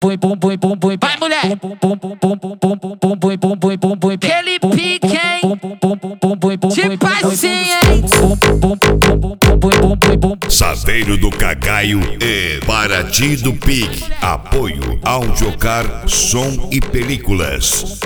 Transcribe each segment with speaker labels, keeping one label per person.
Speaker 1: Vai, mulher. Aquele pique, hein? Tipo assim, hein?
Speaker 2: Saveiro do Cagaio e Paraty do Pique. Apoio Audiocar, som e películas.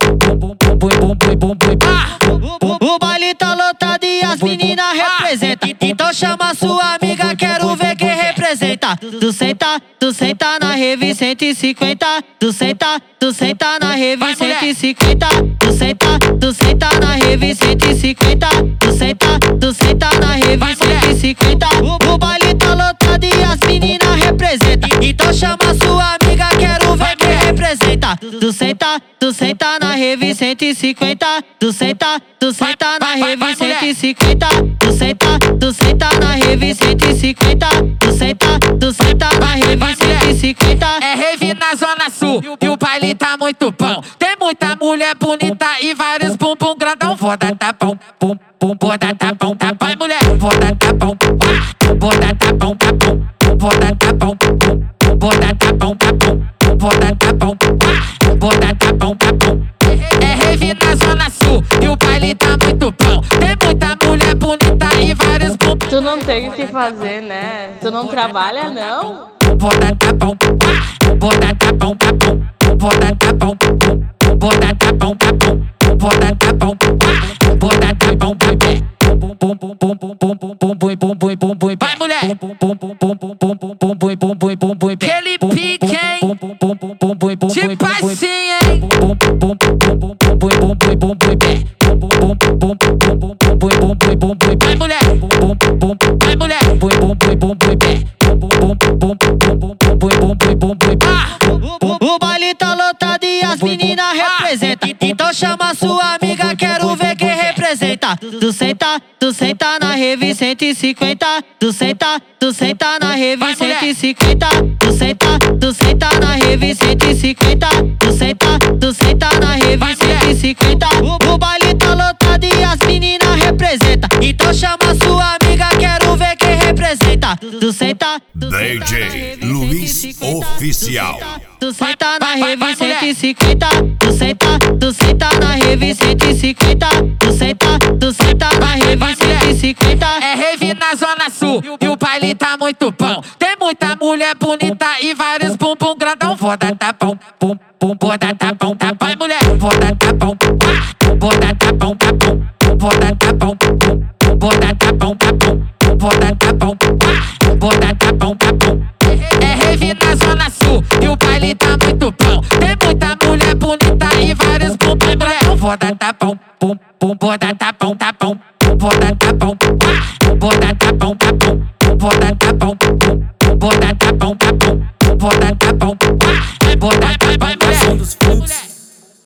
Speaker 3: O baile tá lotado e as meninas representam. Então chama sua amiga, quero ver quem representa. Tu senta na Rave 150. Tu senta na Rave 150. Tu senta na Rave 150. Tu senta na Rave 150. O baile tá lotado e as meninas representam. Então chama sua amiga, quero ver quem representa. Tu senta na Rave 150. Tu senta na Rave 150. Tu senta na Rave 150. Tu senta na Rave 150.
Speaker 1: É rave na Zona Sul e o baile tá muito bom. Tem muita mulher bonita e vários bumbum grandão. Vou dar tapão, vou dar tapão, vai, mulher. Vou dar tapão, vou dar tapão, vou dar tapão, vou dar tapão, vou dar tapão, vou dar tapão. É rave na Zona Sul e o baile tá muito bom. Tem muita mulher bonita e vários bumbum.
Speaker 4: Tu não tem o que fazer, né? Tu não trabalha, não?
Speaker 1: Vou dar tapão, vou dar tapão, vou dar tapão, vou dar tapão, vou dar tapão, vou dar tapão, vai, mulher. Aquele pique, hein? Tipo assim, hein? Vai, mulher. Vai, mulher.
Speaker 3: O baile tá lotado e as meninas representam. Então chama sua amiga, quero ver quem representa. Tu senta na Rave 150. Tu senta na Rave 150. Tu senta na Rave 150. Tu senta na Rave 150. O baile tá lotado e as meninas representam. Então chama sua amiga, quero ver quem representa.
Speaker 2: DJ Luiz Oficial.
Speaker 3: Tu senta na Rave 150. Tu senta na Rave 150. Tu senta na Rave 150.
Speaker 1: É rave na Zona Sul e o baile tá muito bom. Tem muita mulher bonita e vários bumbum grandão. Vou dar tapão, vou dar tapão, vai, mulher. Vou dar tapão, vou dar tapão, vou dar tapão, vou dar tapão, vou dar tapão, vou dar tapão. É rave na Zona Sul e o baile tá muito bom. Tem muita mulher bonita e vários bumbum grandão. Vou dar tapão, vou dar tapão, vou dar tapão, vou dar tapão, vou dar tapão, vou dar tapão, vou dar tapão.